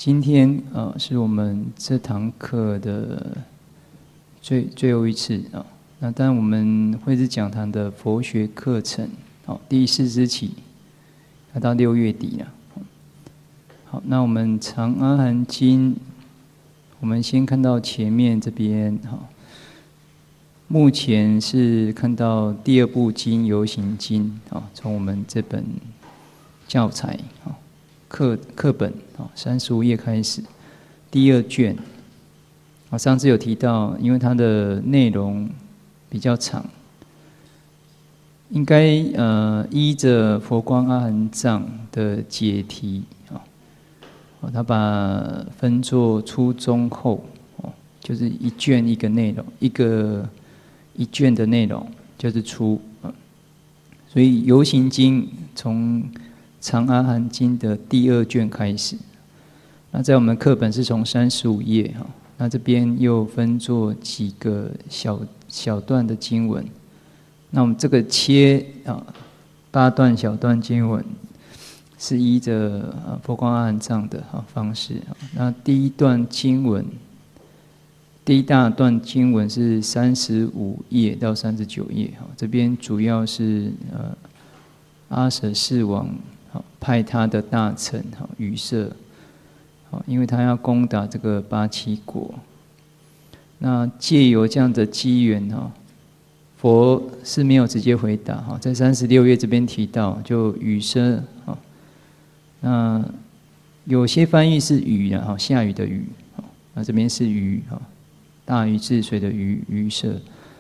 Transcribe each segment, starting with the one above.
今天是我们这堂课的最后一次啊。那当然我们慧智讲堂的佛学课程，第4支期，要到6月底了。好，那我们长阿含经，我们先看到前面这边哈。目前是看到第2部经《游行经》啊，从我们这本教材啊课本啊35页开始，第2卷。啊，上次有提到，因为它的内容比较长，应该依着佛光阿含藏的解题啊，他把分作初中后哦，就是一卷一个内容，一卷的内容就是初啊，所以《游行经》从长阿含经的第2卷开始。那在我们课本是从35页哈，那这边又分作几个小段的经文。那我们这个切8段小段经文，是依着佛光阿含藏的方式。那第一段经文。第一大段经文是35页到39页，这边主要是阿舍世王派他的大臣宇舍，因为他要攻打这个八七国，那借由这样的机缘佛是没有直接回答在36页这边提到，就宇舍那有些翻译是雨下雨的雨，那这边是雨大禹治水的禹舍，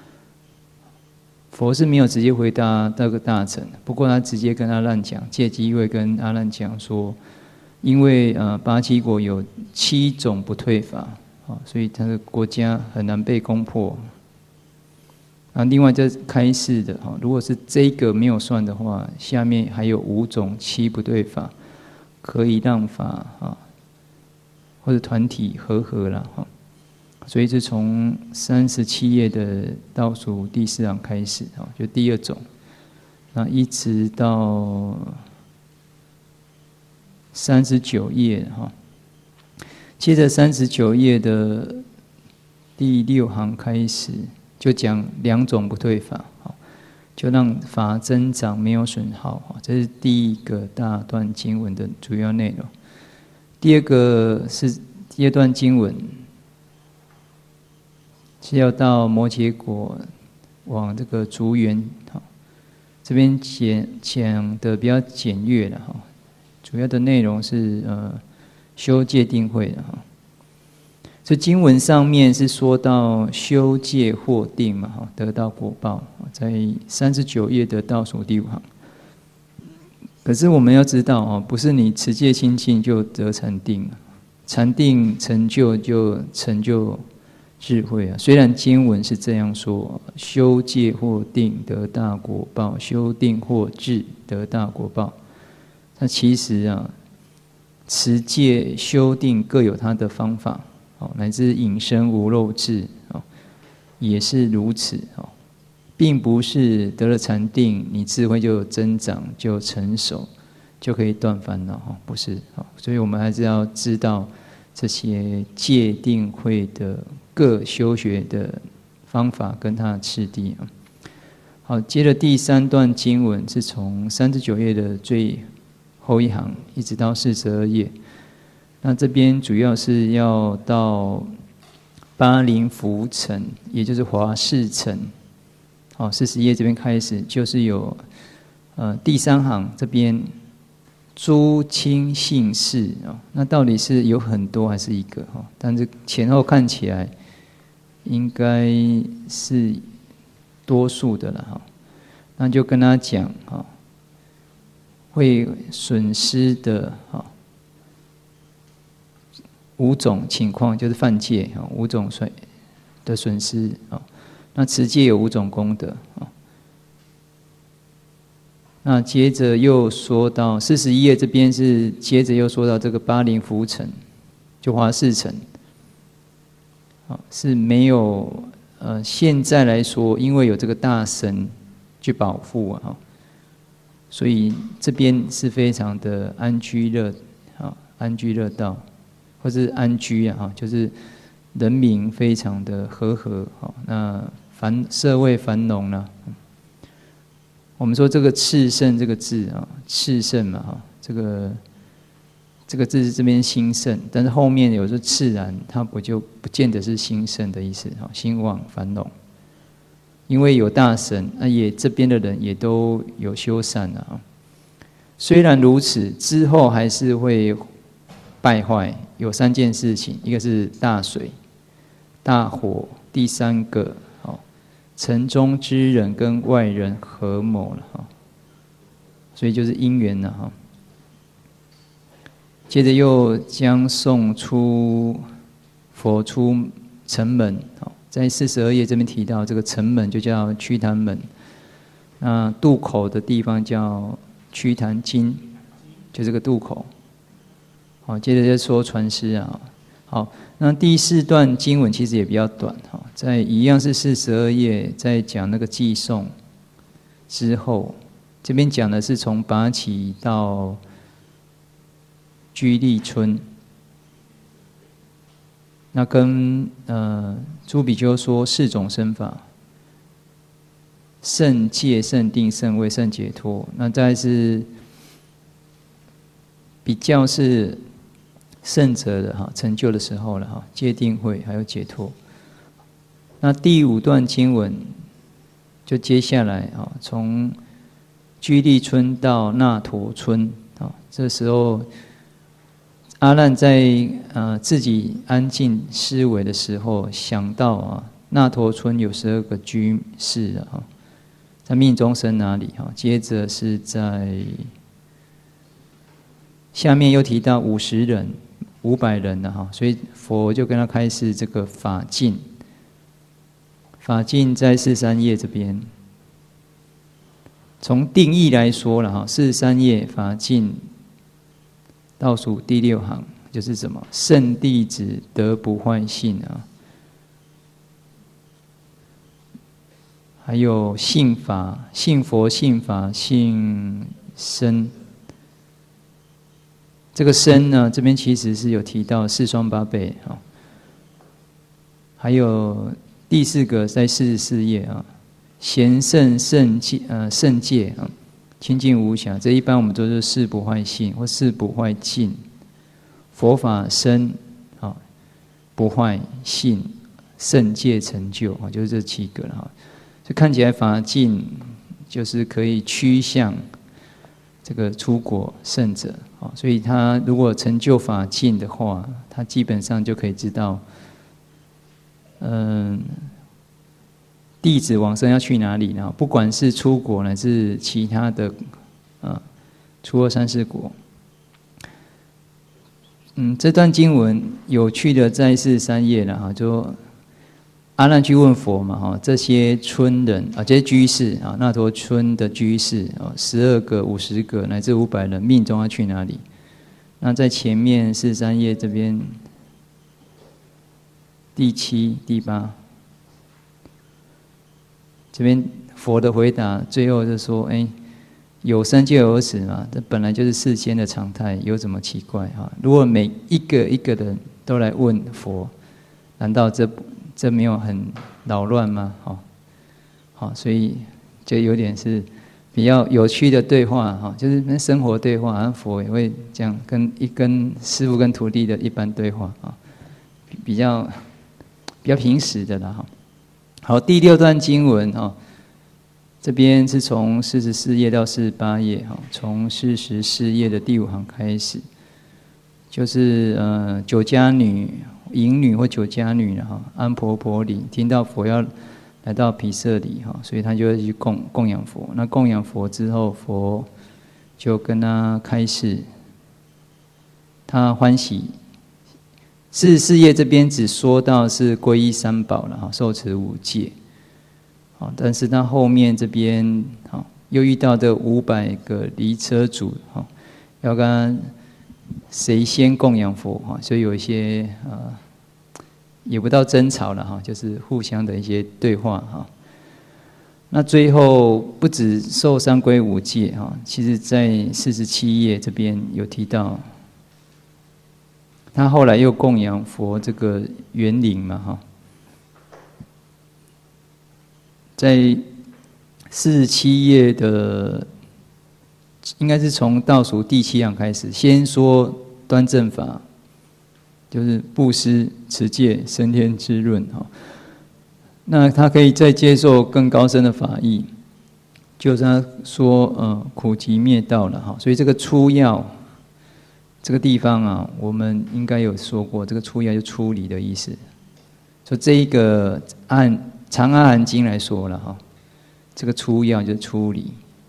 佛是没有直接回答那个大臣，不过他直接跟阿难讲，借机会跟阿难讲说，因为八七国有7种不退法，所以他的国家很难被攻破。另外这开示的，如果是这个没有算的话，下面还有5种7不对法，可以让法或者团体和了所以是从37页的倒数第4行开始，就第2种，那一直到39页接着39页的第6行开始，就讲2种不退法，就让法增长没有损耗，这是第一个大段经文的主要内容。第2段经文。是要到摩羯国往这个竹园，这边讲的比较简略了主要的内容是修戒定慧的这经文上面是说到修戒获定嘛得到果报，在39页的倒数第5行。可是我们要知道不是你持戒清净就得禅定，禅定成就就成就智慧虽然经文是这样说，修戒或定得大果报，修定或智得大果报，但其实持戒修定各有它的方法，乃至引生无漏智也是如此，并不是得了禅定，你智慧就增长就成熟，就可以断烦恼，不是。所以我们还是要知道这些戒定慧的各修学的方法跟它的次第好，接着第3段经文是从39页的最后一行一直到42页，那这边主要是要到巴陵浮城，也就是华氏城。好，40页这边开始就是有第3行这边诸亲信士那到底是有很多还是一个但是前后看起来应该是多数的了那就跟他讲会损失的5种情况，就是犯戒5种的损失那持戒有5种功德那接着又说到41页这边是接着又说到这个巴陵浮城，就华氏城是没有现在来说，因为有这个大神去保护所以这边是非常的安居乐道， 或是安居啊，就是人民非常的和合，那社会繁荣了。我们说这个炽盛这个字啊，炽盛嘛，这个字是这边兴盛，但是后面有时候自然，它不见得是兴盛的意思，兴旺繁荣。因为有大神，也这边的人也都有修善啊。虽然如此，之后还是会败坏。有3件事情，一个是大水、大火，第3个，城中之人跟外人合谋了，所以就是因缘了。接着又将送出佛出城门，在42页这边提到这个城门就叫瞿昙门，那渡口的地方叫瞿昙津，就这个渡口。好，接着就说传师啊。好，那第4段经文其实也比较短，在一样是42页，在讲那个寄送之后，这边讲的是从拔起到居利村。那跟诸比丘说4种身法：圣戒、圣定、圣位、圣解脱。那再来是比较是圣者的成就的时候了，戒定慧还有解脱。那第5段经文就接下来从居利村到那陀村，这时候阿难在自己安静思维的时候，想到那陀村有12个居士在命中生哪里？接着是在下面又提到50人、500人了，所以佛就跟他开示这个法境。法境在43页这边，从定义来说了43页法境倒数第6行就是什么？圣弟子得不坏性啊，还有信法、信佛、信法、信僧。这个僧呢，这边其实是有提到4双8倍啊，还有第4个在44页啊，贤圣圣戒啊，清净无瑕。这一般我们都是誓不坏性或誓不坏境。佛法僧不坏性，圣戒成就就是这7个了。就看起来法境就是可以趋向这个出国圣者，所以他如果成就法境的话，他基本上就可以知道，弟子往生要去哪里呢？不管是出国乃至其他的初二三世国。这段经文有趣的在43页了就阿难去问佛嘛这些村人这些居士那陀村的居士12个、50个乃至500人，命中要去哪里？那在前面43页这边第7、第8，这边佛的回答最后就说：有生就有死嘛，这本来就是世间的常态，有什么奇怪如果每一个一个人都来问佛，难道这没有很扰乱吗？所以就有点是比较有趣的对话就是生活对话，佛也会这样跟师父跟徒弟的一般对话比较平实的啦好，第6段经文这边是从44页到48页从44页的第5行开始，就是酒家女、淫女或酒家女安婆婆里听到佛要来到毗舍离所以他就会去供养佛。那供养佛之后，佛就跟他开示，他欢喜。44页这边只说到是皈依三宝了受持5戒。但是他后面这边又遇到这500个离车主要跟谁先供养佛所以有一些也不到争吵了就是互相的一些对话那最后不止受三皈5戒其实在47页这边有提到， 他后来又供养佛这个园林嘛，哈，在47页的，应该是从倒数第7行开始，先说端正法，就是布施、持戒、升天之论，哈。那他可以再接受更高深的法义，就是他说，苦集灭道了，哈。所以这个出要。这个地方啊，我们应该有说过，这个出要就出离的意思。所以这一个长阿含经来说了哈，这个出要就是出离，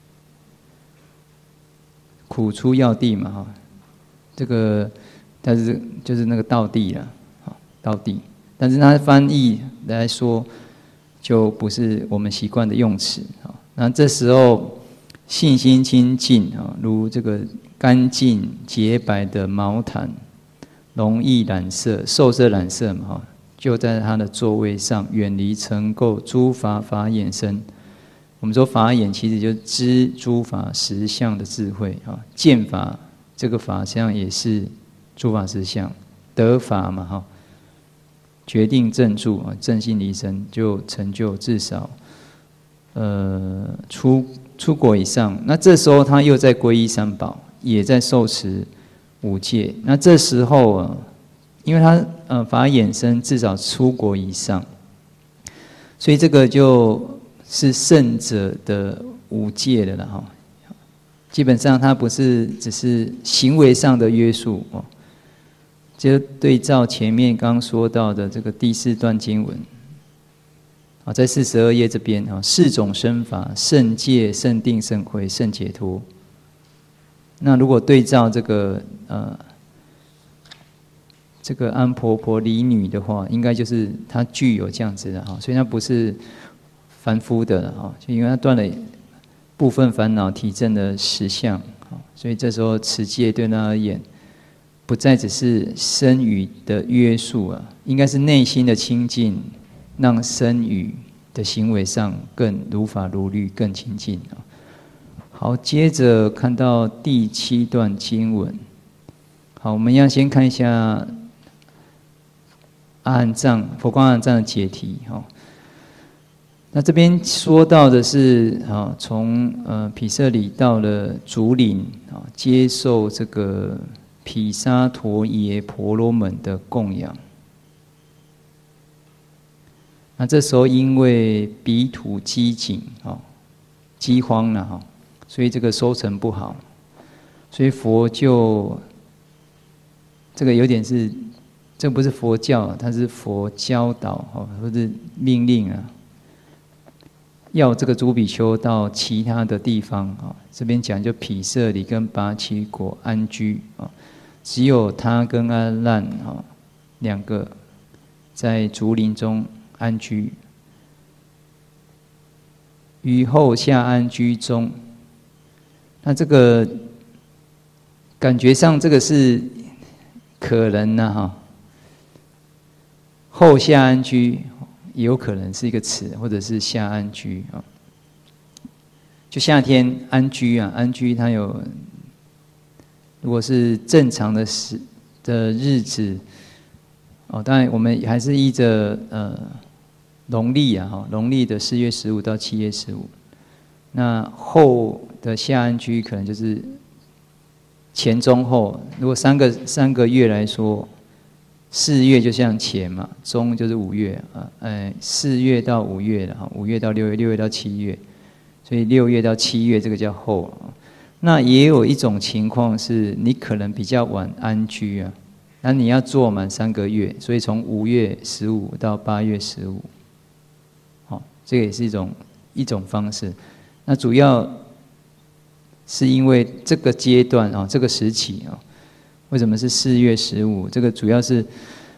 苦出要地嘛哈，这个它是就是那个道地了，道地。但是它翻译来说，就不是我们习惯的用词啊。那这时候信心清净啊，如这个。干净洁白的毛毯，容易染色，受色染色嘛哈，就在他的座位上，远离尘垢，诸法法眼身。我们说法眼其实就是知诸法实相的智慧啊，见法这个法实际上也是诸法实相，得法嘛哈，决定正住啊，正信离身就成就至少出国以上。那这时候他又在皈依三宝。也在受持5戒，那这时候啊，因为他法眼身至少出国以上，所以这个就是圣者的5戒的了哈。基本上它不是只是行为上的约束哦，就对照前面刚说到的这个第4段经文啊，在42页这边啊，4种身法：圣戒、圣定、圣慧、圣解脱。那如果对照这个安婆婆离女的话，应该就是她具有这样子的哈，所以她不是凡夫的哈，就因为她断了部分烦恼，体证了实相，所以这时候持戒对她而言，不再只是身语的约束啊，应该是内心的清净，让身语的行为上更如法如律，更清净啊。好，接着看到第7段经文。好，我们要先看一下阿含藏佛光阿含藏的解题哈。那这边说到的是啊，从毗舍离到了竹林啊，接受这个毗沙陀耶婆罗门的供养。那这时候因为彼土饥馑啊，饥荒了哈。所以这个收成不好，所以佛就这个有点是，这不是佛教，它是佛教导或者命令啊，要这个诸比丘到其他的地方啊，这边讲就毗舍离跟拔岐国安居啊，只有他跟阿难啊2个在竹林中安居，于后下安居中。那这个感觉上，这个是可能呢哈。后下安居也有可能是一个词，或者是下安居啊。就夏天安居啊，安居它有，如果是正常的日子，哦，当然我们还是依着农历啊哈，农历的4月15到7月15。那后的下安居可能就是前中后，如果三个月来说，4月就像前嘛，中就是5月啊，4月到5月了，5月到6月，6月到7月，所以6月到7月这个叫后。那也有一种情况是你可能比较晚安居啊，那你要做满3个月，所以从5月15到8月15，好，这个也是一种方式。那主要是因为这个阶段啊，这个时期啊，为什么是4月15？这个主要是，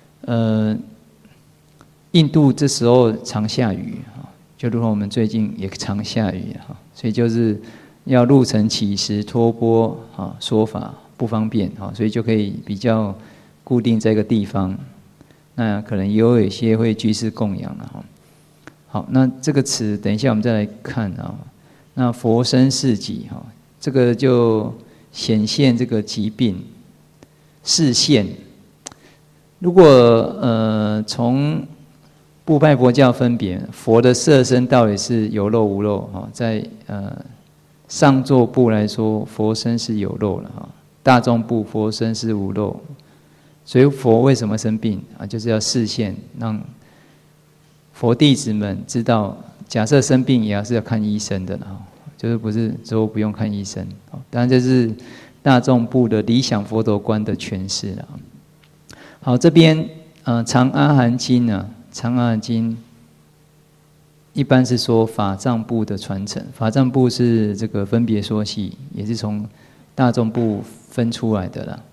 印度这时候常下雨啊，就如同我们最近也常下雨哈，所以就是要入城乞食托钵啊，说法不方便啊，所以就可以比较固定在一个地方。那可能也有一些会居士供养了哈。好，那这个词等一下我们再来看啊。那佛身示己哈，这个就显现这个疾病示现。 如果从部派佛教分别，佛的色身到底是有肉无肉？在上座部来说，佛身是有肉了哈；大众部佛身是无肉。所以佛为什么生病啊？就是要示现，让佛弟子们知道，假设生病也是要看医生的哈，就是不是说不用看医生。当然这是大众部的理想佛陀观的诠释了。好，这边长阿含经呢，长阿含经一般是说法藏部的传承，法藏部是这个分别说系，也是从大众部分出来的啦。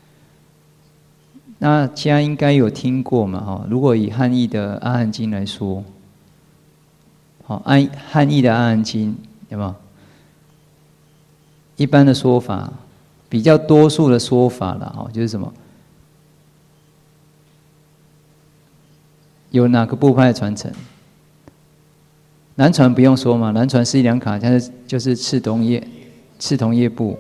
那大家应该有听过嘛？哈，如果以汉译的阿含经来说，好，汉译的阿含经有没有？一般的说法，比较多数的说法啦，哈，就是什么？有哪个部派的传承？南传不用说嘛，南传斯里兰卡就是赤铜叶部。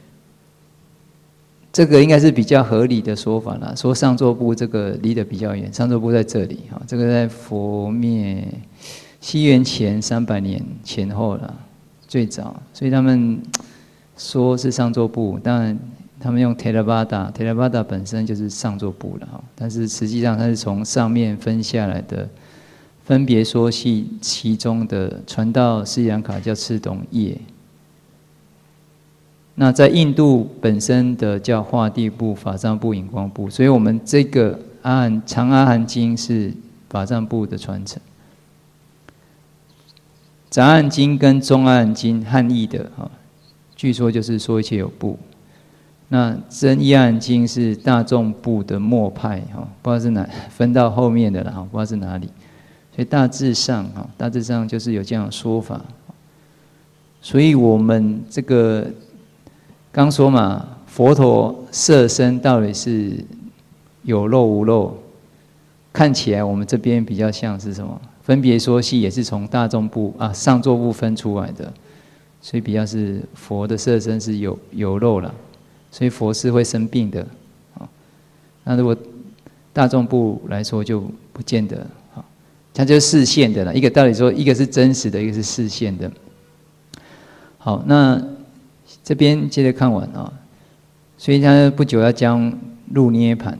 这个应该是比较合理的说法啦。说上座部这个离得比较远，上座部在这里哈，这个在佛灭西元前300年前后啦，最早，所以他们说是上座部，当然他们用 Theravada 本身就是上座部了哈，但是实际上它是从上面分下来的，分别说系其中的传到斯里兰卡叫赤铜叶。那在印度本身的叫化地部、法藏部、引光部，所以我们这个长阿含经是法藏部的传承。杂阿含经跟中阿含经汉译的据说就是说一切有部。那真一阿含经是大众部的末派不知道是哪分到后面的了不知道是哪里。所以大致上就是有这样的说法。所以我们这个刚说嘛，佛陀色身到底是有肉无肉？看起来我们这边比较像是什么？分别说系也是从大众部上座部分出来的，所以比较是佛的色身是有肉了，所以佛是会生病的。那如果大众部来说就不见得，它就是示现的了。一个道理说，一个是真实的，一个是示现的。好，那这边接着看完所以他不久要将入涅盘。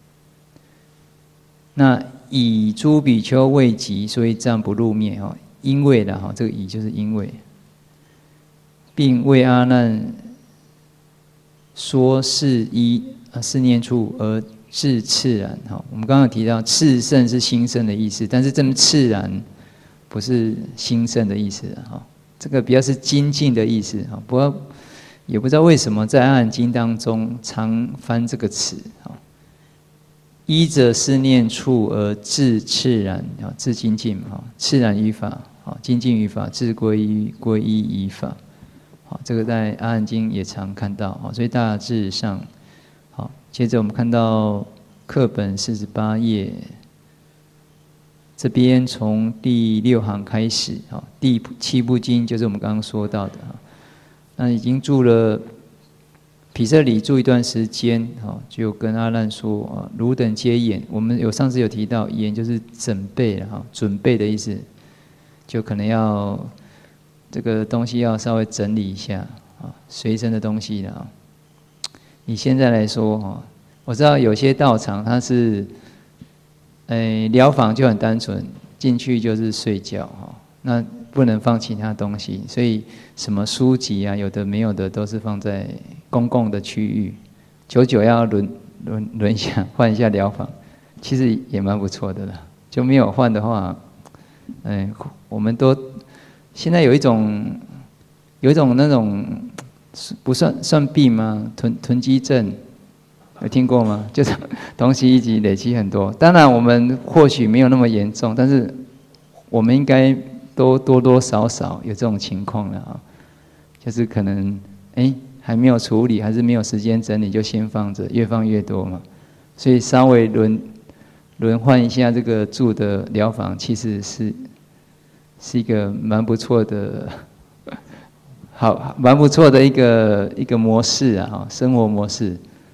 那以诸比丘未及，所以暂不入灭因为啦这个以就是因为，并为阿难说是依是念处而至赤然我们刚刚提到炽盛是兴盛的意思，但是这么赤然不是兴盛的意思这个比较是精进的意思不过也不知道为什么在阿含经当中常翻这个词依着思念处而至赤然至精进赤然于法精进于法，至归依于法这个在阿含经也常看到所以大致上接着我们看到课本48页，这边从第6行开始第7部经就是我们刚刚说到的那已经住了毗舍离住一段时间就跟阿难说汝等皆言，我们上次有提到言就是准备了准备的意思，就可能要这个东西要稍微整理一下随身的东西了以现在来说我知道有些道场它是疗房就很单纯，进去就是睡觉那不能放其他东西，所以什么书籍有的没有的都是放在公共的区域，久久要轮一下换一下疗房，其实也蛮不错的啦。就没有换的话，我们都现在有一种那种不算病吗？囤积症。有听过吗？就是东西一直累积很多。当然，我们或许没有那么严重，但是我们应该都多多少少有这种情况了就是可能还没有处理，还是没有时间整理，就先放着，越放越多嘛。所以稍微轮换一下这个住的疗房，其实是一个蛮不错的，蛮不错的一个模式生活模式。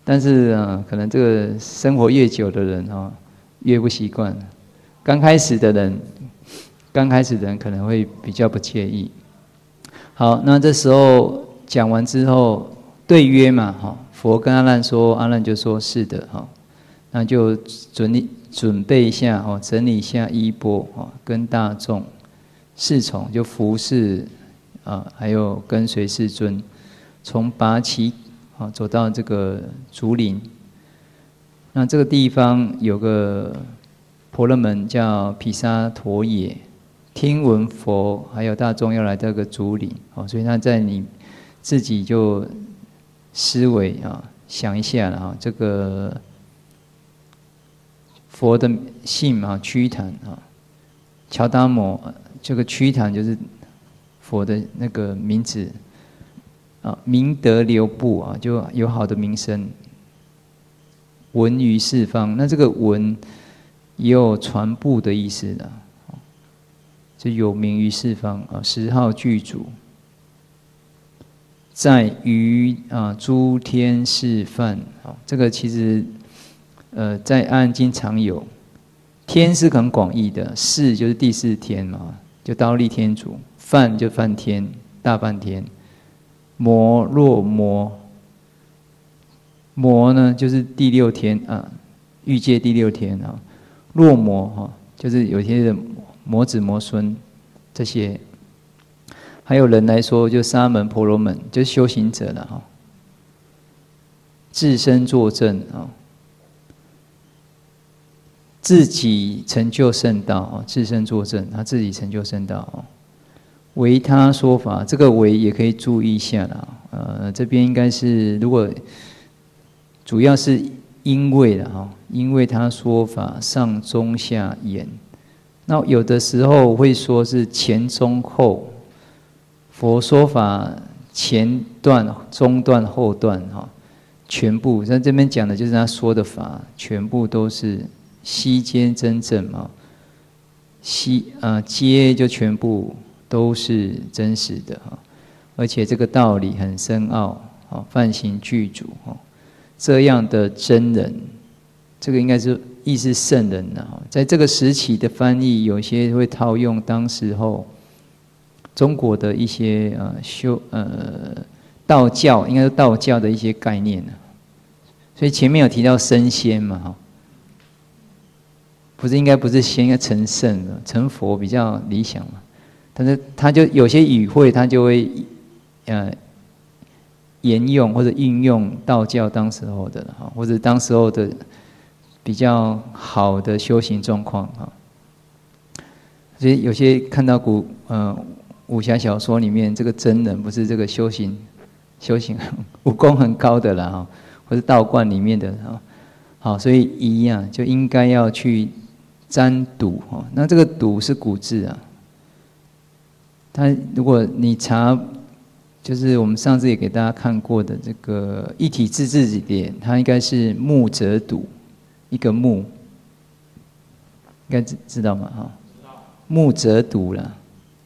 但是可能这个生活越久的人越不习惯。刚开始的人可能会比较不介意。好，那这时候讲完之后对约嘛，佛跟阿难说，阿难就说是的，那就准备一下，整理一下衣钵，跟大众侍从就服侍还有跟随世尊，从拔岐走到这个竹林。那这个地方有个婆罗门叫毗沙陀耶，听闻佛还有大众要来这个竹林，所以他在你自己就思维想一下这个佛的姓瞿昙乔达摩，这个瞿昙就是佛的那个名字明德流布就有好的名声，闻于四方。那这个闻也有传布的意思的，就有名于四方十号具足，在于诸天示范。这个其实在《阿难经》常有。天是很广义的，示就是第四天嘛，就忉利天主；梵就梵天，大梵天；摩若摩，摩呢就是第六天欲界第六天若摩就是有些的摩子摩孙这些。还有人来说，就沙门婆罗门，就是修行者了自身作证自己成就圣道自身作证，他自己成就圣道为他说法，这个为也可以注意一下啦。这边应该是如果主要是因为啦因为他说法上中下言，那有的时候会说是前中后。佛说法前段、中段、后段全部在这边讲的就是他说的法，全部都是悉皆真正皆就全部都是真实的而且这个道理很深奥梵行具足这样的真人，这个应该是意思圣人在这个时期的翻译，有些会套用当时候中国的一些道教，应该是道教的一些概念所以前面有提到升仙嘛应该不是仙，应该成圣了，成佛比较理想嘛。但是他就有些语汇，他就会沿用或者运用道教当时候的或者当时候的比较好的修行状况所以有些看到武侠小说里面，这个真人不是这个修行武功很高的啦或者道观里面的好，所以一样就应该要去沾睹那这个睹是古字它如果你查，就是我们上次也给大家看过的这个一体自治典，它应该是木者睹，一个木，应该知道吗木者睹啦。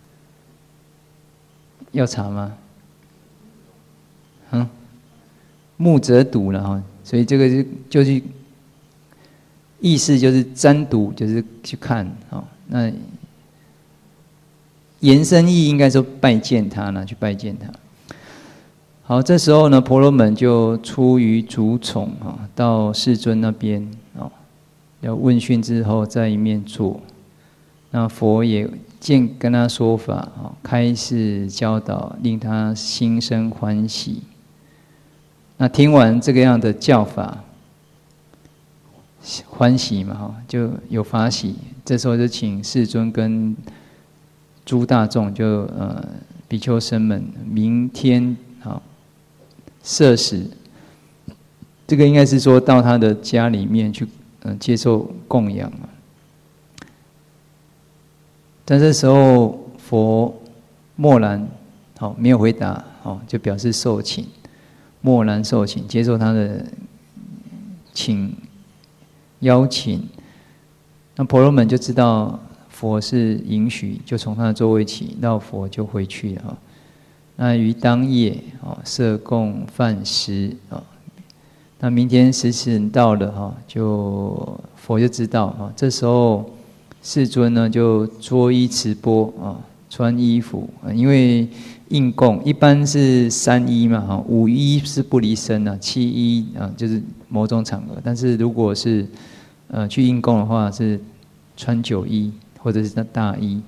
要查吗？木者睹了所以这个就是意思就是沾睹，就是去看那延伸意义应该说拜见他呢，去拜见他。好，这时候呢，婆罗门就出于竹丛到世尊那边要问讯之后，在一面坐。那佛也跟他说法开示教导，令他心生欢喜。那听完这个样的教法，欢喜嘛就有法喜。这时候就请世尊跟诸大众就比丘僧们明天设使，这个应该是说到他的家里面去接受供养但这时候佛默然没有回答就表示受请，默然受请，接受他的邀请。那婆罗门就知道佛是允许，就从他的座位起，到佛就回去了那于当夜设供饭食那明天时辰到了哈，就佛就知道啊。这时候世尊呢就着衣持钵啊，穿衣服，因为应供一般是3衣嘛哈，5衣是不离身啊，7衣啊就是某种场合。但是如果是去应供的话，是穿9衣或者是大衣。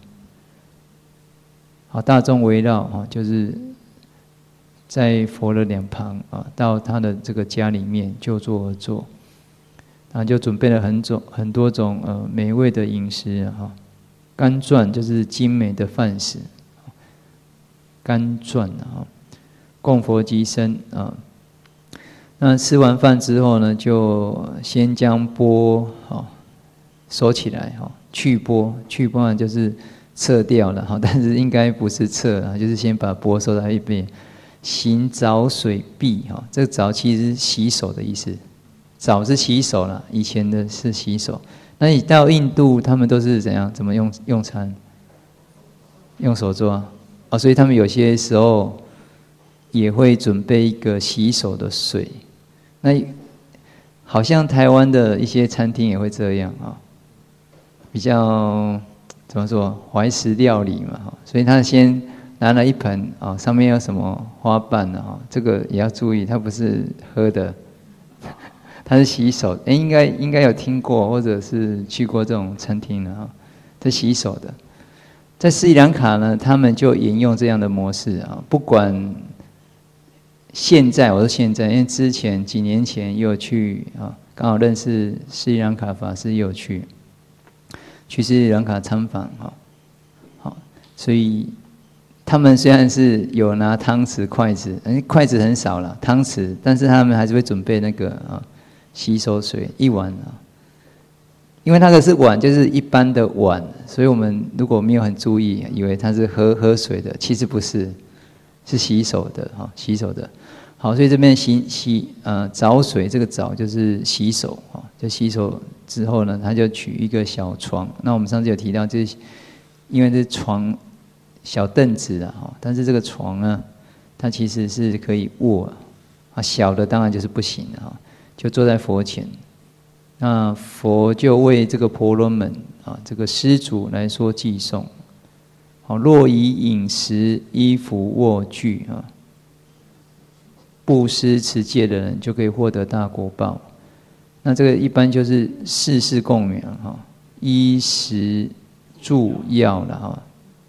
好，大众围绕啊，就是在佛的两旁啊，到他的这个家里面就坐而坐，然后就准备了很多种美味的饮食哈，甘馔就是精美的饭食，甘馔啊，供佛及身啊。那吃完饭之后呢，就先将钵收起来哈，去钵呢就是撤掉了哈，但是应该不是撤啊，就是先把钵收在一边。行澡水毕哈，这个澡其实是洗手的意思，澡是洗手啦，以前的是洗手。那你到印度，他们都是怎么用餐？用手做啊，所以他们有些时候也会准备一个洗手的水。那好像台湾的一些餐厅也会这样啊，比较怎么说怀石料理嘛哈，所以他先拿了一盆啊，上面有什么花瓣啊，这个也要注意，它不是喝的，它是洗手。应该有听过，或者是去过这种餐厅的哈，这洗手的。在斯里兰卡呢，他们就沿用这样的模式啊，不管现在，我说现在，因为之前几年前也有去啊，刚好认识斯里兰卡法师，也有去斯里兰卡参访哈，好，所以他们虽然是有拿汤匙、筷子，筷子很少了，汤匙，但是他们还是会准备那个洗手水1碗啊。因为那个是碗，就是一般的碗，所以我们如果没有很注意，以为它是喝水的，其实不是，是洗手的哈，洗手的。好，所以这边澡水，这个澡就是洗手啊，就洗手之后呢，他就取一个小床。那我们上次有提到，就是因为这床小凳子啊，但是这个床呢，它其实是可以卧啊，小的当然就是不行的哈，就坐在佛前。那佛就为这个婆罗门啊，这个施主来说偈颂。好，若以饮食、衣服、卧具啊，布施持戒的人，就可以获得大果报。那这个一般就是世事供养哈，衣食住药了哈。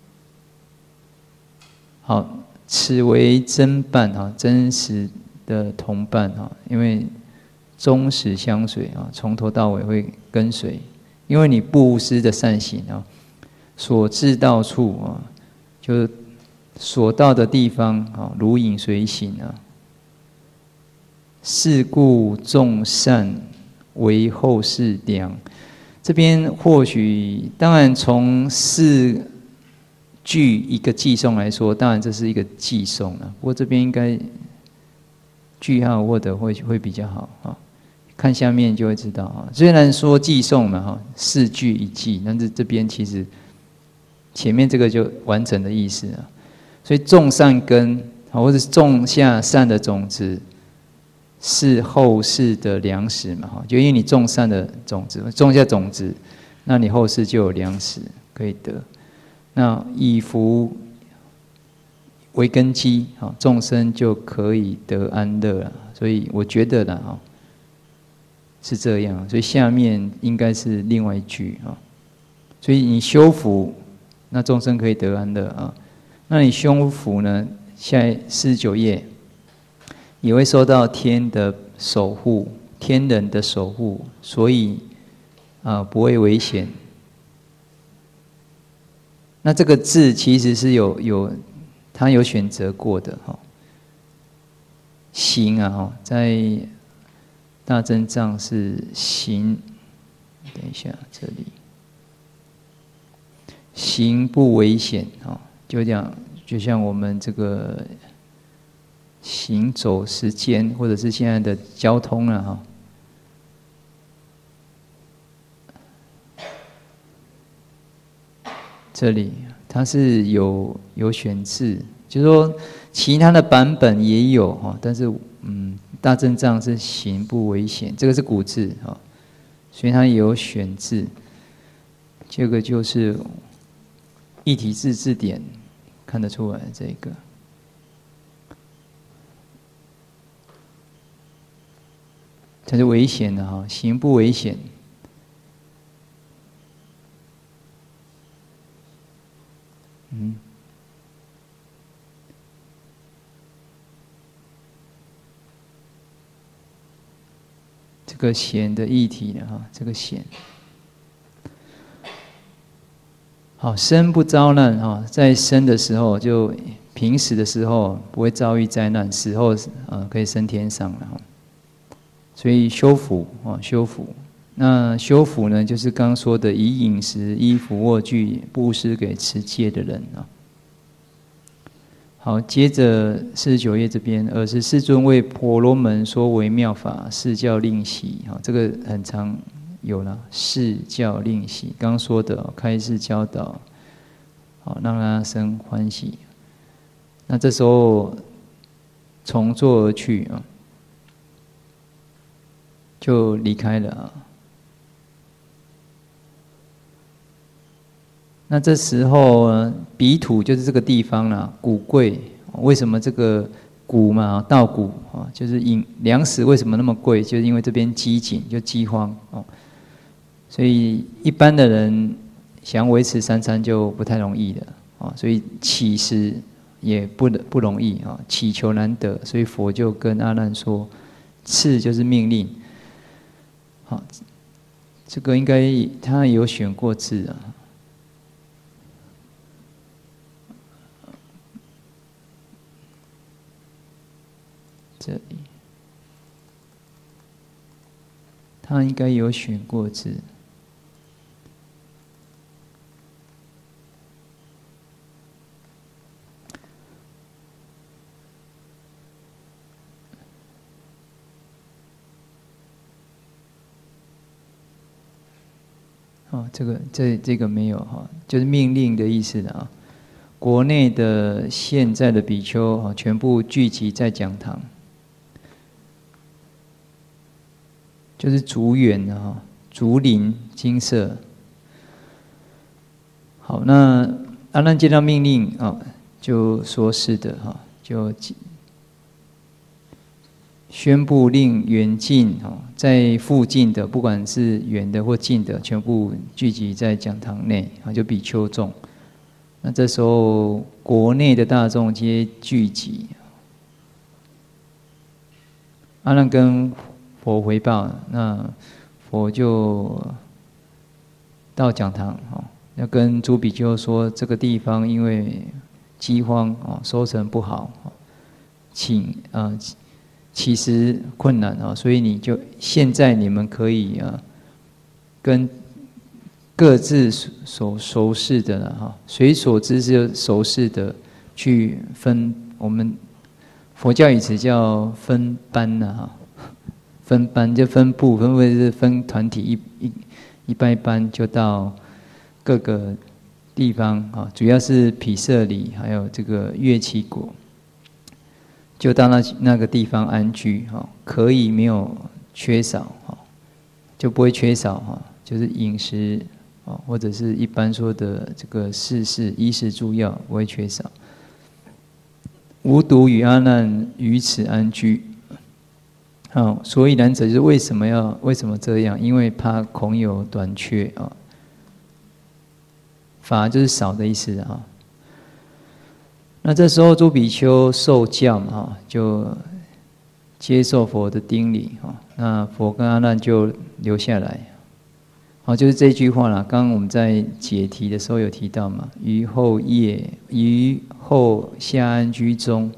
好，此为真伴哈，真实的同伴哈，因为终始相随啊，从头到尾会跟随。因为你布施的善行啊，所至到处啊，就是所到的地方啊，如影随形啊。是故众善为后世良。这边或许当然从4句一个偈颂来说，当然这是一个偈颂了。不过这边应该句号或者会比较好啊。看下面就会知道啊。虽然说偈颂嘛哈，4句1偈，但是这边其实前面这个就完整的意思啊。所以种善根或者是种下善的种子，是后世的粮食嘛哈。就因为你种善的种子，种下种子，那你后世就有粮食可以得。那以福为根基，众生就可以得安乐了。所以我觉得啦，是这样。所以下面应该是另外一句啊。所以你修福，那众生可以得安乐啊。那你修福呢，下49页也会受到天的守护，天人的守护，所以不会危险。那这个字其实是他有选择过的哈。行啊，在大正藏是行，等一下这里，行不危险啊，就像我们这个行走时间，或者是现在的交通了哈。这里它是有选字，就是说其他的版本也有哈，但是大正藏是行不危险，这个是古字啊，所以它有选字。这个就是异体字字典看得出来这个。它是危险的哈，行不危险。这个险的议题呢哈，这个险。好，生不遭难哈，在生的时候就平时的时候不会遭遇灾难，死后可以升天上了哈。所以修福啊，修福。那修福呢，就是刚刚说的以饮食、衣服、卧具布施给持戒的人啊。好，接着49页这边，尔时世尊为婆罗门说为妙法，示教令习。好，这个很常有了，示教令习。刚刚说的开示教导，好让他生欢喜。那这时候从座而去啊。就离开了啊。那这时候呢，彼土就是这个地方啦，谷贵。为什么这个谷嘛，稻谷啊，就是粮食为什么那么贵？就是因为这边饥馑，就饥荒哦。所以一般的人想维持三餐就不太容易了啊，所以乞食也不容易啊，祈求难得，所以佛就跟阿难说，赐就是命令。好，这个应该他有选过字啊。这里，他应该有选过字。哦，这个没有哈，就是命令的意思的啊。国内的现在的比丘啊，全部聚集在讲堂，就是竹园的哈，竹林精舍。好，那阿难接到命令啊，就说是的哈，就宣布令远近在附近的，不管是远的或近的，全部聚集在讲堂内啊，就比丘众。那这时候国内的大众皆聚集，阿难跟佛回报，那佛就到讲堂要跟诸比丘说，这个地方因为饥荒收成不好，请乞食困难所以现在你们可以跟各自所熟识的了随所知是熟识的去分，我们佛教语词叫分班分班就分部，分部是分团体一班就到各个地方主要是毗舍离还有这个乐期国。就到那个地方安居可以没有缺少就不会缺少就是饮食或者是一般说的这个事衣食住药不会缺少。无独与阿难于此安居。所以然者就是为什么这样？因为怕恐有短缺法就是少的意思那这时候诸比丘受教嘛就接受佛的叮咛那佛跟阿难就留下来就是这句话啦。刚刚我们在解题的时候有提到嘛，于后下安居中。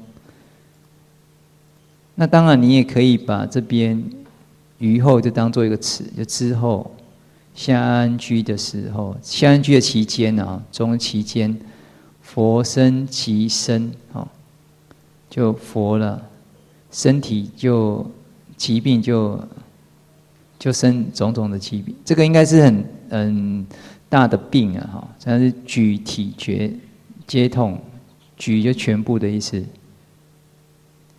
那当然你也可以把这边于后就当做一个词，就之后下安居的时候，下安居的期间中期间。佛生其身就佛了，身体就疾病就生种种的疾病，这个应该是很大的病它是举体觉皆痛，举就全部的意思，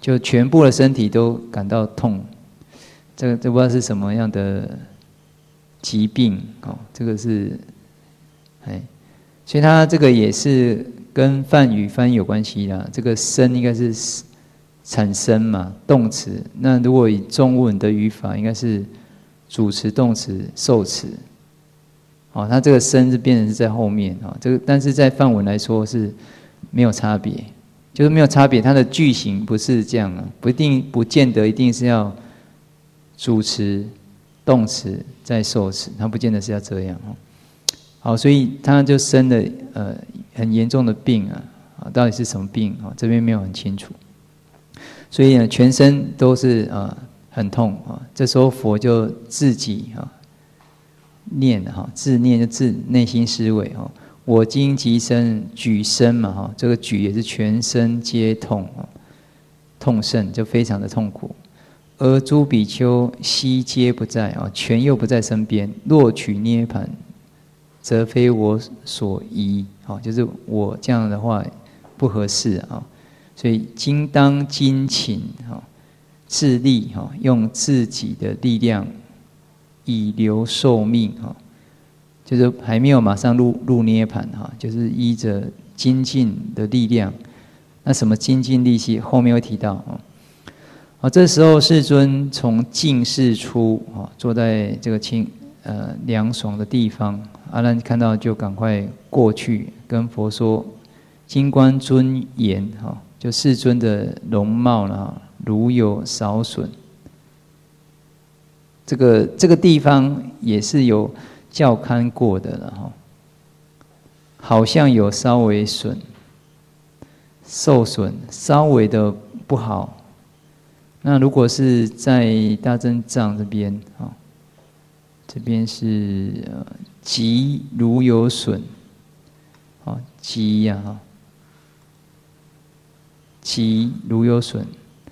就全部的身体都感到痛。这不知道是什么样的疾病哦，这个是，所以它这个也是跟梵语翻译有关系啦。这个生应该是产生嘛，动词。那如果以中文的语法，应该是主词、动词、受词。哦，它这个生是变成是在后面啊，这个但是在梵文来说是没有差别，就是没有差别。它的句型不是这样啊，不见得一定是要主词、动词再受词，它不见得是要这样哦。好，所以他就生了很严重的病啊，到底是什么病啊？这边没有很清楚。所以呢，全身都是很痛啊。这时候佛就自己念哈，自念就自内心思维哈。我今即身举身嘛哈，这个举也是全身皆痛痛甚，就非常的痛苦。而诸比丘悉皆不在啊，全又不在身边。若取涅盘，则非我所宜啊，就是我这样的话不合适啊。所以今当精勤自力用自己的力量以留寿命就是还没有马上入涅盘就是依着精进的力量。那什么精进力气？后面会提到这时候世尊从净室出坐在这个凉爽的地方。阿难看到就赶快过去跟佛说：“今观尊颜就世尊的容貌呢，如有少损。”这个地方也是有校勘过的了好像有稍微受损，稍微的不好。那如果是在大正藏这边这边是极如有损极呀极如有损。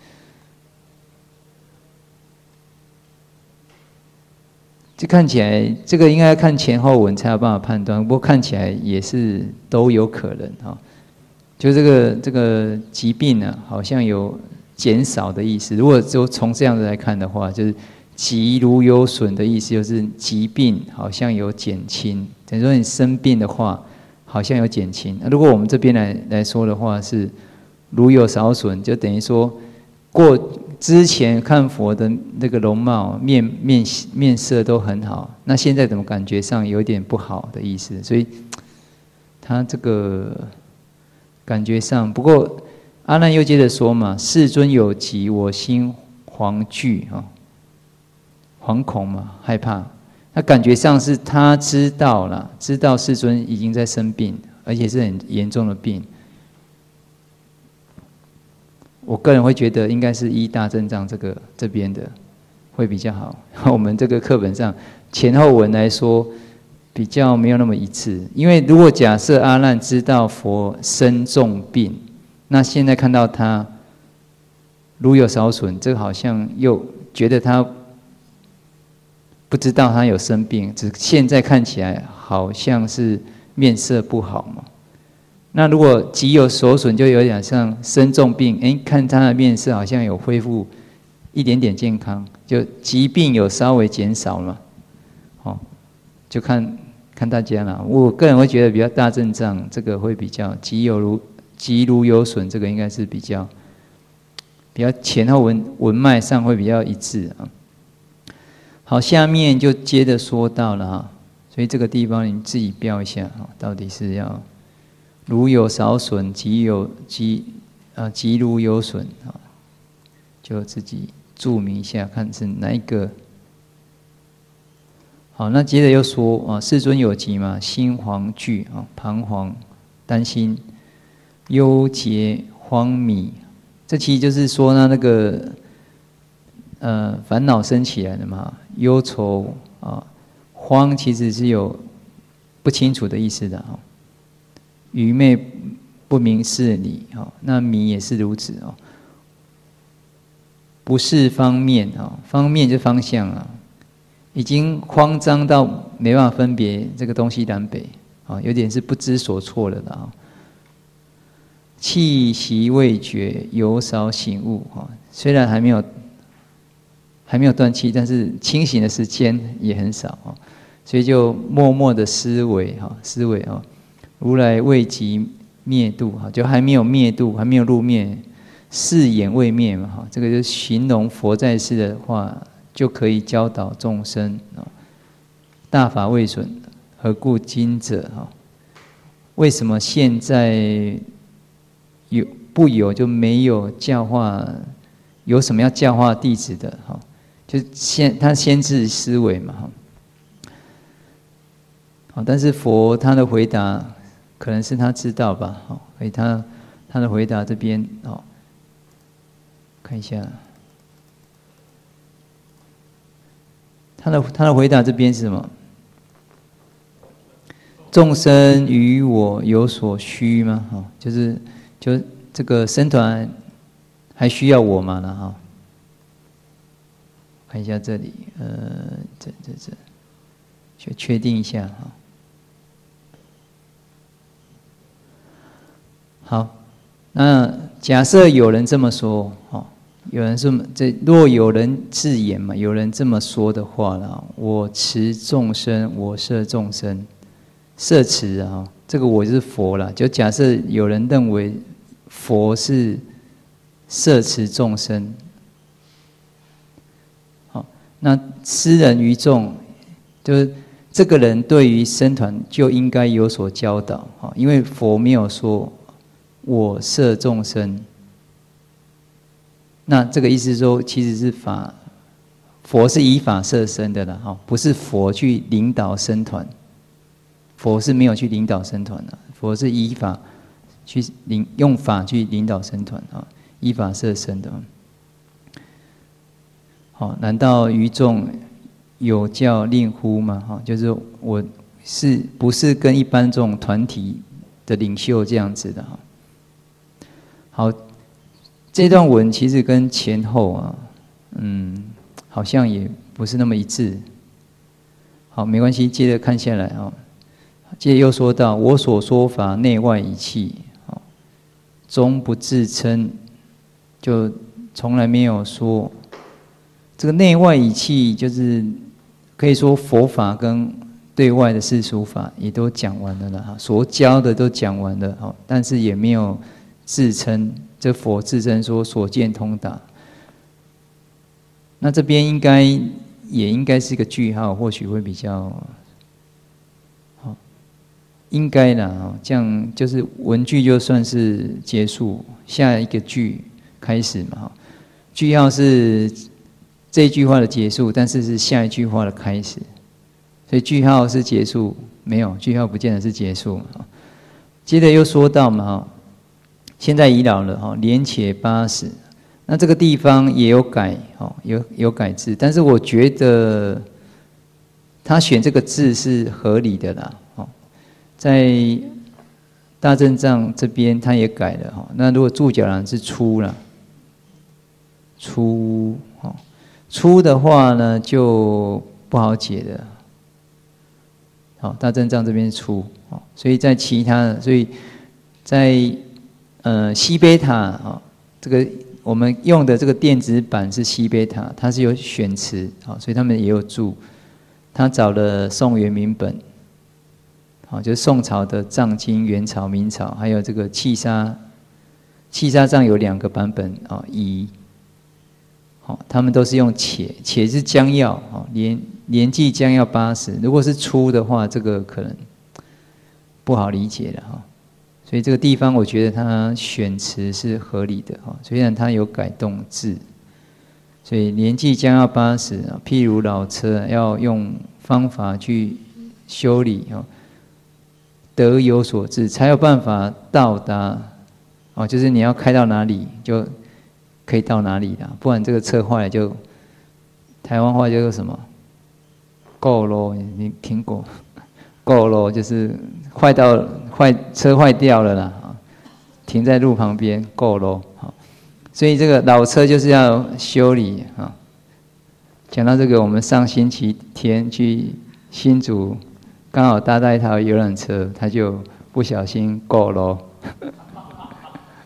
这看起来，这个应该看前后文才有办法判断。不过看起来也是都有可能就这个疾病呢，好像有减少的意思。如果就从这样子来看的话，就是疾如有损的意思，就是疾病好像有减轻。等于说你生病的话，好像有减轻。如果我们这边来说的话，是如有少损，就等于说之前看佛的那个容貌面色都很好，那现在怎么感觉上有点不好的意思？所以他这个感觉上，不过阿难又接着说嘛：“世尊有疾，我心惶惧惶恐嘛，害怕。”那感觉上是他知道世尊已经在生病，而且是很严重的病。我个人会觉得应该是依大正藏这边的会比较好。我们这个课本上前后文来说比较没有那么一致，因为如果假设阿难知道佛生重病，那现在看到他如有少损，这个好像又觉得他不知道他有生病，只现在看起来好像是面色不好嘛。那如果疾有所损，就有点像生重病，看他的面色好像有恢复一点点健康，就疾病有稍微减少了，就看大家啦。我个人会觉得比较大正藏这个会比较疾如有损，这个应该是比较前后文脉上会比较一致好，下面就接着说到了所以这个地方你自己标一下到底是要。如有少损，疾如有损就自己注明一下，看是哪一个。好，那接着又说世尊有疾嘛，心惶惧彷徨、担心、忧结、荒靡。这其实就是说那个烦恼生起来的嘛，忧愁慌其实是有不清楚的意思的愚昧不明事理那迷也是如此不是方面方面就方向已经慌张到没办法分别这个东西南北有点是不知所措了气息未绝，有少醒悟哈。虽然还没有断气，但是清醒的时间也很少哈，所以就默默的思维哈，思维哈，如来未及灭度哈，就还没有灭度，还没有入灭，誓眼未灭嘛哈，这个就形容佛在世的话，就可以教导众生啊。大法未损，何故今者哈？为什么现在就没有教化？有什么要教化弟子的哈？就他先自思维嘛哈。好，但是佛他的回答可能是他知道吧，好，所以他的回答这边哦，看一下，他的回答这边是什么？众生与我有所需吗？哈，就这个僧团还需要我吗？呢哈，看一下这里，这，去确定一下哈。好，那假设有人这么说，哦，有人若有人自言嘛，有人这么说的话啦，我持众生，我摄众生，摄持啊，这个我是佛啦。就假设有人认为佛是摄持众生，好，那施人于众，就是这个人对于僧团就应该有所教导，因为佛没有说我摄众生，那这个意思说，其实是佛是依法摄生的啦，不是佛去领导僧团，佛是没有去领导僧团的，佛是依法去用法去领导僧团啊，依法摄生的。好，难道于众有教令乎吗？哈，就是我不是跟一般这种团体的领袖这样子的哈。好，这段文其实跟前后啊，好像也不是那么一致。好，没关系，接着看下来啊。接着又说到，我所说法内外一气，终不自称，就从来没有说这个内外一气，就是可以说佛法跟对外的世俗法也都讲完了啦，所教的都讲完了，但是也没有自称，这佛自称说所见通达。那这边也应该是个句号，或许会比较好，应该啦，这样就是文句就算是结束，下一个句开始嘛。句号是这句话的结束，但是是下一句话的开始，所以句号是结束，没有句号不见得是结束嘛。接着又说到嘛，现在已老了，年且80，那这个地方也有改，有改字，但是我觉得他选这个字是合理的啦。在大正藏这边他也改了，那如果注脚栏是出了，出的话呢就不好解的。好，大正藏这边出，所以在其他的，所以在西贝塔这个我们用的这个电子版是西贝塔，它是有选词，所以他们也有注。他找了宋元明本，就是宋朝的藏经、元朝、明朝，还有这个契沙藏有2个版本他们都是用且是将要，年纪将要80，如果是出的话，这个可能不好理解了哈。所以这个地方我觉得他选词是合理的哈，虽然他有改动字，所以年纪将要80，譬如老车要用方法去修理得有所至，才有办法到达就是你要开到哪里就可以到哪里啦，不然这个车坏了就台湾话叫做什么？够咯，你听过？够咯，就是车坏掉了啦，停在路旁边，够咯。所以这个老车就是要修理啊。讲到这个，我们上星期天去新竹，刚好搭到一台游览车，他就不小心够咯。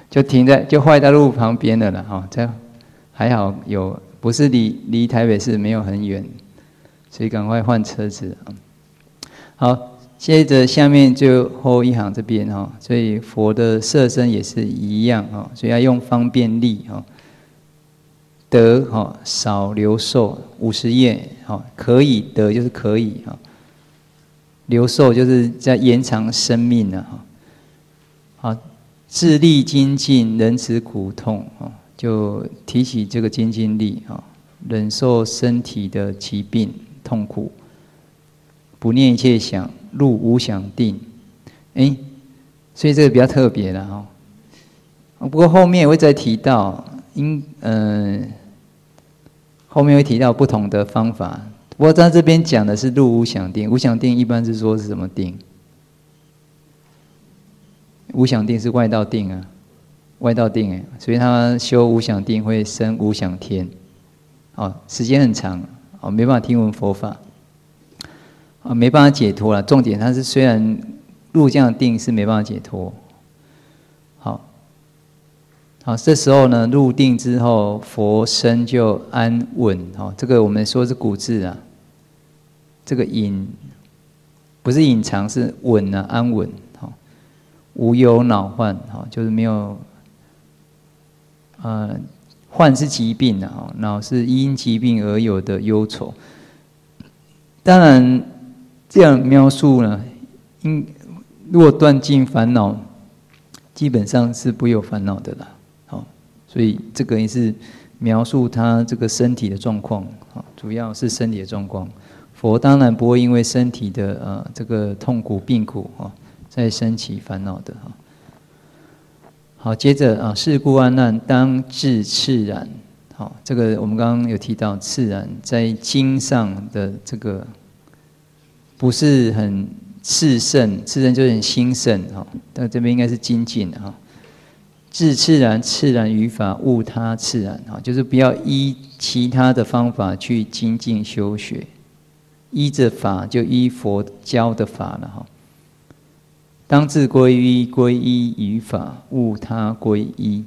就坏在路旁边了啦，哈，这还好不是离台北市没有很远，所以赶快换车子啊。好，接着下面最后一行这边哈，所以佛的色身也是一样哈，所以要用方便力哈，得哈少留寿50夜哈，可以得就是可以哈，留寿就是在延长生命了哈。好，自力精进，忍此苦痛啊，就提起这个精进力啊，忍受身体的疾病痛苦，不念一切想，入无想定。所以这个比较特别了哈。不过后面也会再提到，后面会提到不同的方法。不过在这边讲的是入无想定，无想定一般是说是什么定？无想定是外道定啊，外道定哎，所以他修无想定会生无想天，时间很长，没办法听闻佛法，没办法解脱了。重点他是虽然入这样的定是没办法解脱，好，这时候呢入定之后，佛身就安稳，这个我们说是古字啊，这个隐不是隐藏是稳啊，安稳。无忧恼患，就是没有，患是疾病啊，恼是因疾病而有的忧愁。当然，这样描述呢，如果断尽烦恼，基本上是不会有烦恼的啦。所以这个也是描述他这个身体的状况，主要是身体的状况。佛当然不会因为身体的这个痛苦病苦再生起烦恼的哈。好，接着是故阿难当自赤然。好，这个我们刚刚有提到赤然，在经上的这个不是很炽盛，炽盛就是很兴盛哈，但这边应该是精进哈。自赤然，赤然于法，悟他赤然哈，就是不要依其他的方法去精进修学，依着法就依佛教的法了哈。当自归依，归依于法，悟他归依。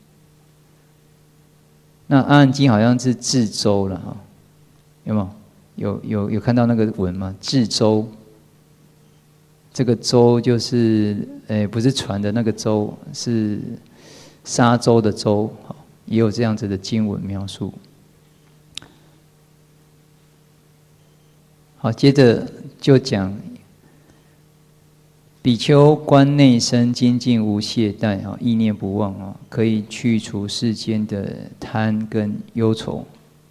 那阿难经好像是自舟了哈，有没有？有看到那个文吗？自舟，这个舟就是不是船的那个舟，是沙洲的洲，也有这样子的经文描述。好，接着就讲。比丘观内身精进无懈怠，意念不忘，可以去除世间的贪跟忧愁。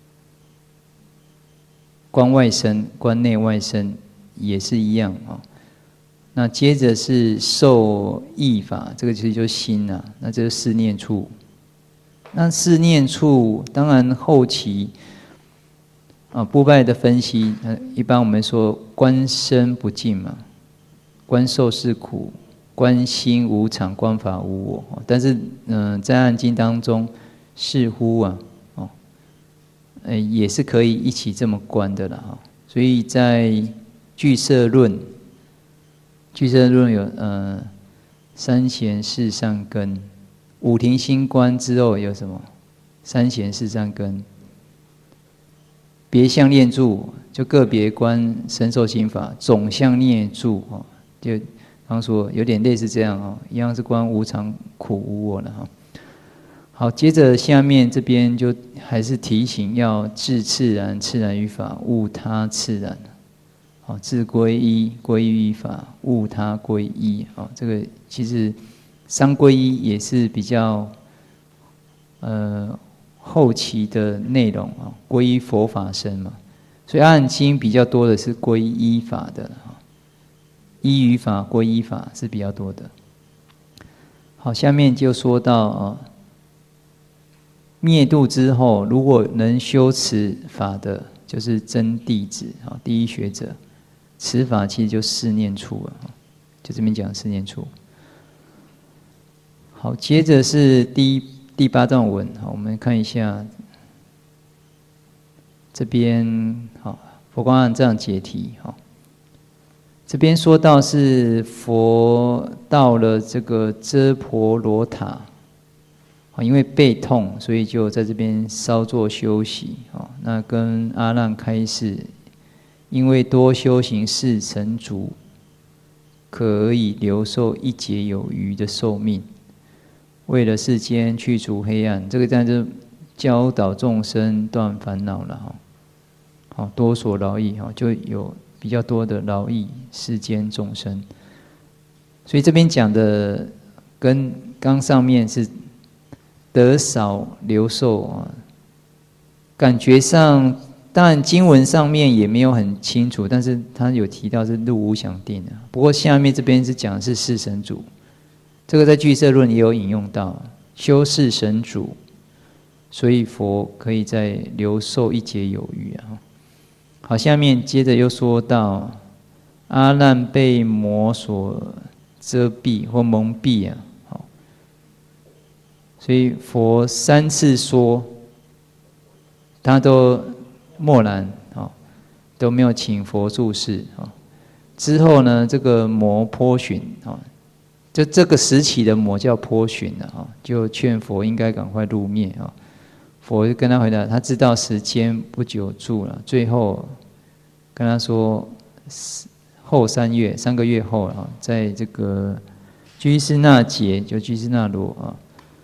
观外身、观内外身也是一样那接着是受意法，这个其实就是心啊，那这是四念处。那四念处当然后期部派的分析，一般我们说观身不净嘛。观受是苦，观心无常，观法无我。但是，在阿难经当中，似乎也是可以一起这么观的了所以在俱舍论有三贤四善根，五停心观之后有什么？三贤四善根，别相念住，就个别观身受心法，总相念住就刚说有点类似这样一样是观无常苦无我了好，接着下面这边就还是提醒要自赤然，赤然于法，悟他赤然。好，自归依，归依于法，悟他归依。这个其实三归依也是比较后期的内容归依佛法身嘛，所以阿难经比较多的是归依法的。依于法，归依法是比较多的。好，下面就说到灭度之后，如果能修持法的，就是真弟子第一学者，持法其实就四念处了就这边讲四念处。好，接着是第八段文，我们看一下这边佛光阿难这样解题这边说到是佛到了这个遮婆罗塔因为背痛，所以就在这边稍作休息。那跟阿难开示，因为多修行四成主，可以留受一劫有余的寿命。为了世间去除黑暗，这个当然就教导众生断烦恼了。多所劳役，就有比较多的劳役世间众生。所以这边讲的跟刚上面是得少留受感觉上当然经文上面也没有很清楚，但是他有提到是入无想定的。不过下面这边是讲的是四神主，这个在俱舍论也有引用到，修四神主，所以佛可以在留受一劫有余。好，下面接着又说到阿难被魔所遮蔽或蒙蔽所以佛3次说，他都默然都没有请佛住世之后呢，这个魔颇寻就这个时期的魔叫颇寻就劝佛应该赶快入灭佛就跟他回答，他知道时间不久住了，最后跟他说后3个月后在这个居士那劫，就居士那罗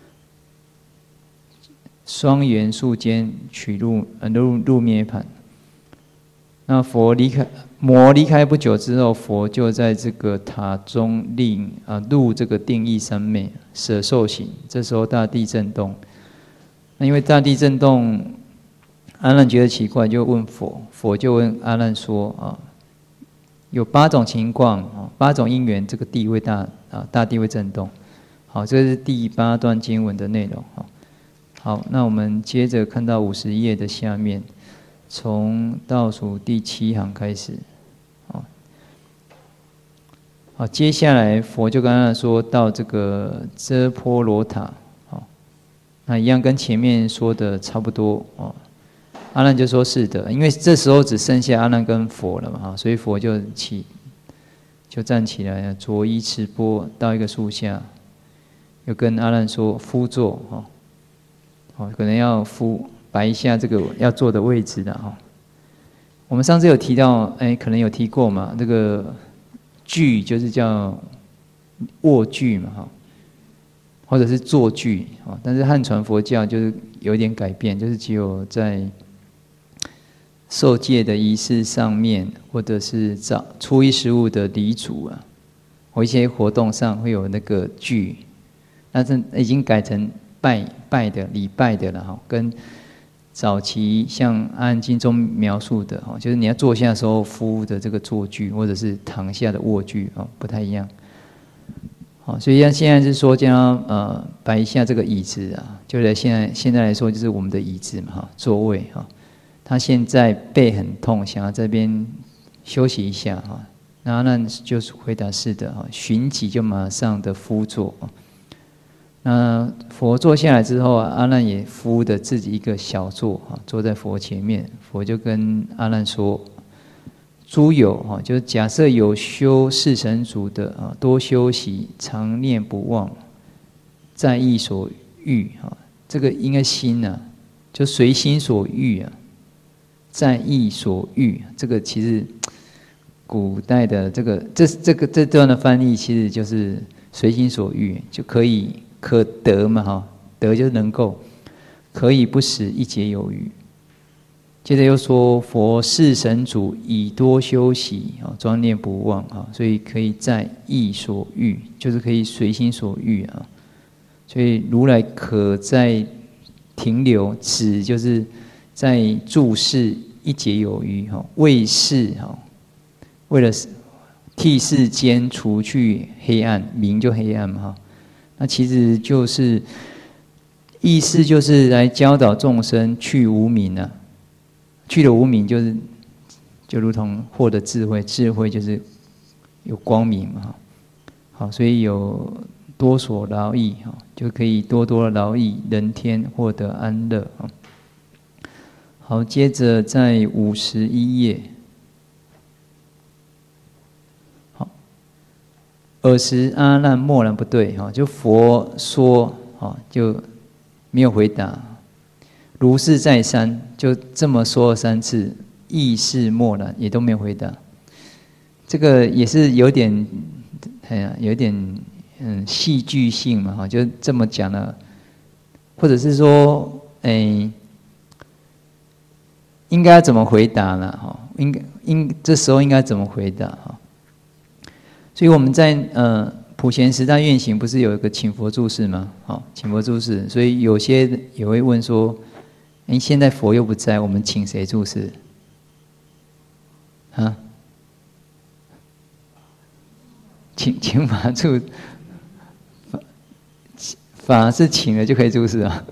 双缘树间取入涅槃。那佛魔离开不久之后，佛就在这个塔中入这个定意三昧，舍受行。这时候大地震动，那因为大地震动，阿难觉得奇怪，就问佛，佛就问阿难说有8种情况8种因缘，这个地会大地会震动。好，这是第8段经文的内容好，那我们接着看到50页的下面，从倒数第7行开始。好，接下来佛就跟他说到这个遮波罗塔，那一样跟前面说的差不多阿难就说是的，因为这时候只剩下阿难跟佛了嘛，所以佛就站起来，着衣持钵到一个树下，又跟阿难说敷坐可能要摆一下这个要坐的位置的我们上次有提到，可能有提过嘛，这个具就是叫卧具嘛或者是坐具但是汉传佛教就是有点改变，就是只有在受戒的仪式上面，或者是初一十五的礼祖或一些活动上会有那个具，但是已经改成拜的礼拜的了跟早期像《阿含经》中描述的就是你要坐下的时候敷的这个坐具，或者是躺下的卧具不太一样。所以现在是说叫他摆一下这个椅子就在现在来说就是我们的椅子嘛座位他现在背很痛，想要这边休息一下那阿难就是回答是的寻即就马上的敷坐那佛坐下来之后阿难也敷的自己一个小座坐在佛前面。佛就跟阿难说：诸有就是假设有修四神主的多修习，常念不忘，在意所欲这个应该心就随心所欲在意所欲，这个其实古代的这段的翻译其实就是随心所欲，就可得嘛得就是能够，可以不使一劫有余。接着又说佛四神主以多修习专念不忘所以可以在意所欲，就是可以随心所欲所以如来可在停留，此就是在注视一劫有余为世为了替世间除去黑暗，明就黑暗嘛那其实就是意思就是来教导众生去无明去了无明就如同获得智慧，智慧就是有光明嘛好，所以有多所劳役就可以多的劳役人天，获得安乐好，接着在51页尔时阿难默然不对就佛说就没有回答。如是再三，就这么说了3次，亦是默然，也都没有回答。这个也是有点，有点戏剧性嘛，就这么讲了，或者是说，应该怎么回答呢？哈，这时候应该怎么回答？哈，所以我们在普贤十大愿行不是有一个请佛注释吗？好，请佛注释，所以有些也会问说，现在佛又不在，我们请谁注释？啊？请法注，法是请了就可以注释啊。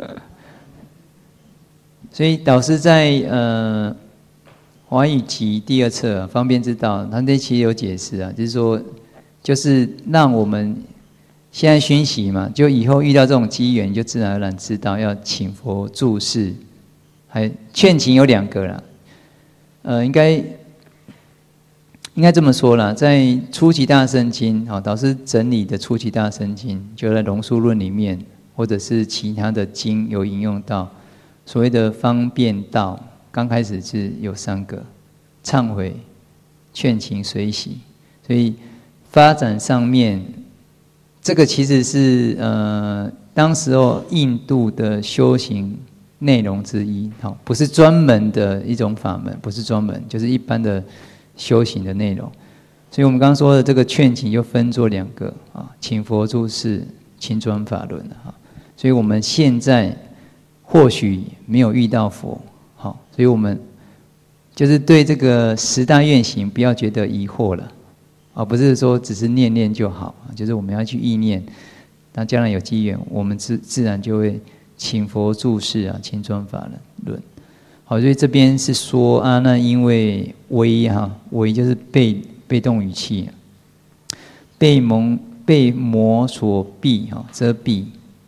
所以导师在华语集第2册方便之道，他这期有解释啊，就是说，就是让我们现在熏习嘛，就以后遇到这种机缘，就自然而然知道要请佛注释。还劝请有2个啦，应该这么说啦，在初期大乘经，导师整理的初期大乘经，就在龙树论里面，或者是其他的经有引用到所谓的方便道，刚开始是有3个：忏悔、劝请、随喜。所以发展上面，这个其实是当时候印度的修行内容之一，不是专门的一种法门，不是专门，就是一般的修行的内容。所以我们刚刚说的这个劝请就分作2个啊，请佛注释、请转法轮啊。所以我们现在或许没有遇到佛，好，所以我们就是对这个10大愿行不要觉得疑惑了，而不是说只是念念就好，就是我们要去意念，那将来有机缘，我们自然就会请佛注释啊，请转法轮。好，所以这边是说啊，那因为为就是被动语气，被魔所蔽遮蔽、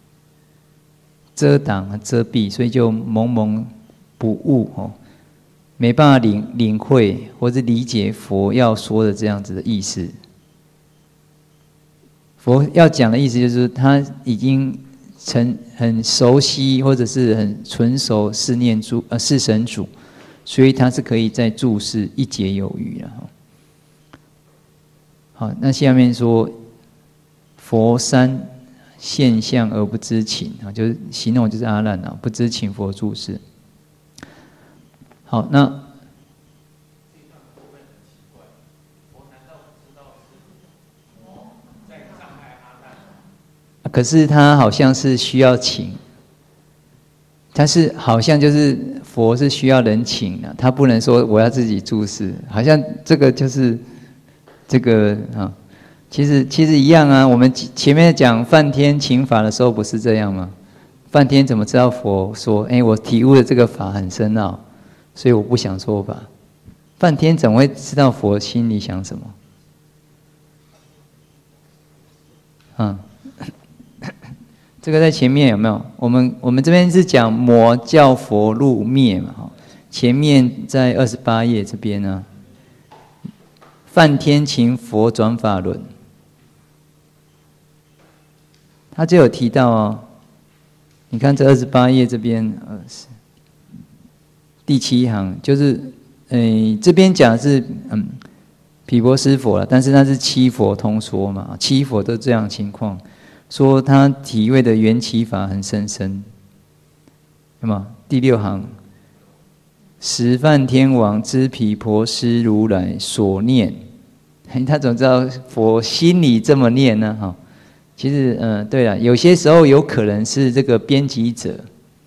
遮挡、遮蔽，所以就蒙蒙不悟没办法领会或者理解佛要说的这样子的意思。佛要讲的意思就是他已经很熟悉，或者是很纯熟是神主，所以他是可以在注释一解有余了。好，那下面说佛三现象而不知情啊，就是形容就是阿难啊，不知情佛注释。好，那可是他好像是需要请，他是好像就是佛是需要人请的，他不能说我要自己注释，好像这个就是这个啊，其实一样啊。我们前面讲梵天请法的时候不是这样吗？梵天怎么知道佛说，我体悟的这个法很深奥，所以我不想说法。梵天怎么会知道佛心里想什么？这个在前面有没有？我们这边是讲魔教佛入灭嘛，前面在28页这边呢，梵天请佛转法轮，他就有提到哦。你看这28页这边第7行，就是这边讲的是毗婆尸佛了，但是那是七佛通说嘛，七佛都这样情况。说他体会的缘起法很深，那么第6行，十梵天王知毗婆尸如来所念，他怎么知道佛心里这么念呢？其实对了，有些时候有可能是这个编辑者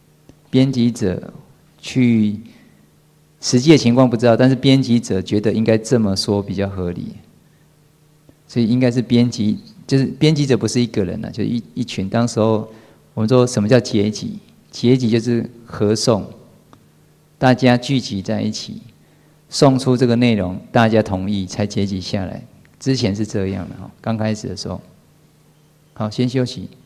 去实际的情况不知道，但是编辑者觉得应该这么说比较合理，所以应该是编辑。就是编辑者不是一个人了，就一群。当时候我们说什么叫结集？结集就是合诵，大家聚集在一起，诵出这个内容，大家同意才结集下来。之前是这样的刚开始的时候。好，先休息。